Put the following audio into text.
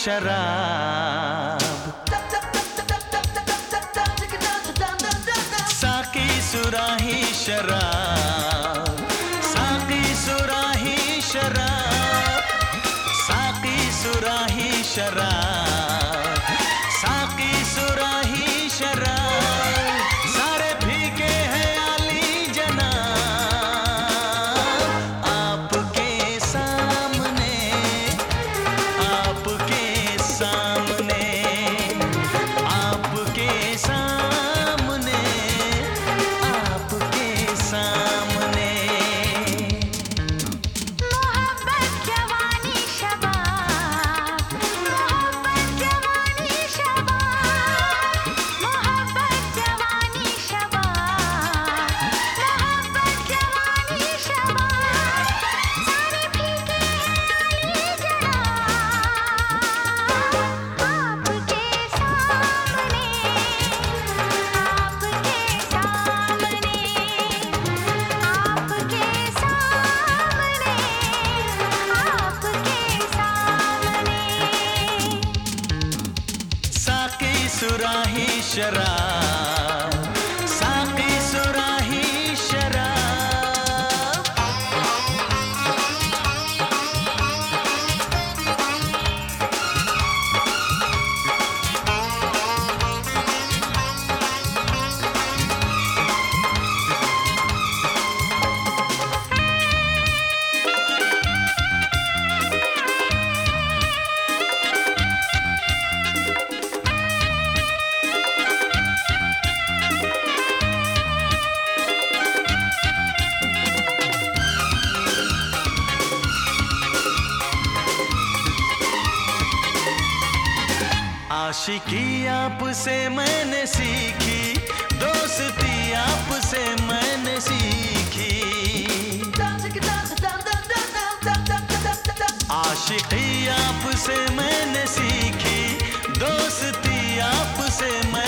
शराब, साकी सुराही शराब, साकी सुराही शराब, साकी सुराही शराब, साकी सुराही शराब, सारे फीके हैं आली जनाब, आपके सामने, आपके सामने, आपके सामने, आपके सामने। मोहब्बत जवानी शबाब, मोहब्बत जवानी शबाब, मोहब्बत जवानी शबाब, मोहब्बत जवानी शबाब, सारे फीके हैं आली जनाब, आपके सामने, आपके सामने, आपके सामने, आपके सामने। साकी सुराही शराब, साकी सुराही शराब। आशिकी आपसे मैंने सीखी, दोस्ती आपसे मैंने सीखी, आशिकी आपसे मैंने सीखी, दोस्ती आपसे